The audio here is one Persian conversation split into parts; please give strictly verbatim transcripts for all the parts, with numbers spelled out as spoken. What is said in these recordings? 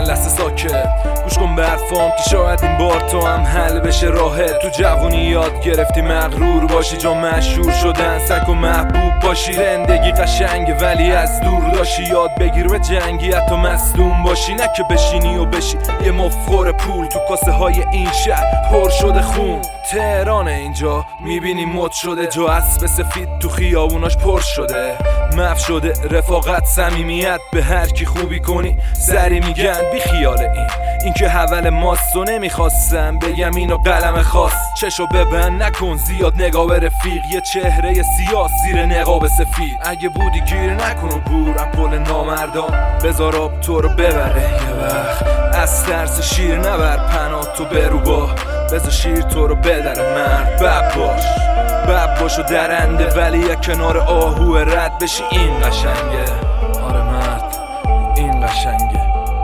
لحظه ساکت گوش کن برفام که شاید این بار تو هم حل بشه راهت. تو جوونی یاد گرفتی مغرور باشی، جا مشهور شدن سگ و محبوب باشی. زندگی قشنگه ولی از دور داشی، یاد بگیر به جنگی حتی مصدوم باشی. نه که بشینی و بشی یه مفخور پول تو کاسه های این شهر پر شده خون. تهران اینجا میبینی مد شده، جا اسب سفید تو خیابوناش پر شده. مف شده رفاقت صمیمیت، به هر کی خوبی کنی سری میگن بی خیال این این که حول ماست و نمیخواستم بگم اینو قلم خاص. چشو ببند نکن زیاد نگاه به رفیق، یه چهره سیاه زیر نقاب سفید. اگه بودی گیر نکن و بور پل نامردان، بذار آب تو رو ببره یه وقت. از ترس شیر نبر پناه تو برو با، بذار شیر تو رو بدره مرد. بب باش بب باش و درنده ولی یک کنار آهو رد بشی این قشنگه. آره مرد این قشنگه.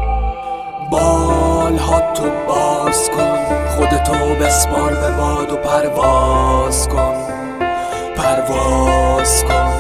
بال ها تو باز کن، خودتو بسپار به باد و پرواز کن. پرواز کن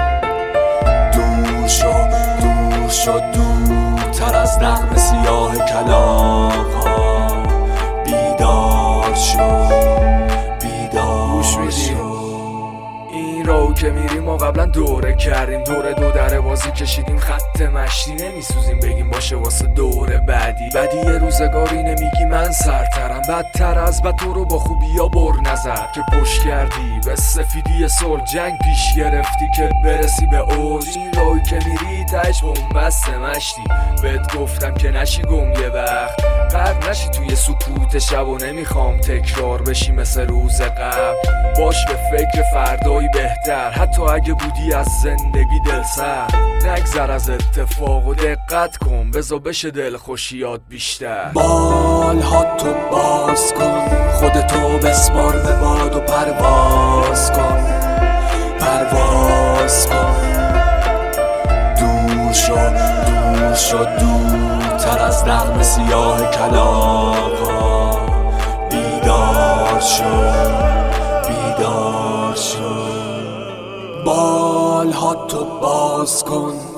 دور شو دور شو دورتر از نغمه سیاه کلاغ ها. بیدار شو بیدار شو. این راهو که میریم ما قبلا دوره کردیم، دوره دو در بازی کشیدیم خط مشتی. نمیسوزیم بگیم باشه واسه دوره بعدی. بعدی یه روزگاری نمیگی من سرترم، بدتر از بد تو رو با خوبی ها بر نظر. که پشت کردی به سفیدی صلح جنگ پیش گرفتی که برسی به اوج. این راهی که میری تش بومبست مشتی، بهت گفتم که نشی گم یه وقت. غرق نشی توی سکوت شب و نمیخوام تکرار بشی مثل روز قبل. باش به فکر فردایی بهتر، حتی اگه بودی از زندگی دل سر. نگذر از اتفاق و دقت کن، بذار بشه دل خوشیات بیشتر. بال ها تو باز کن، خودتو بسپار به باد و پرواز کن. پرواز کن دور شو دور شو دورتر از نغمه سیاه کلاغ ها. بیدار شو بیدار شو. بال ها تو باز کن،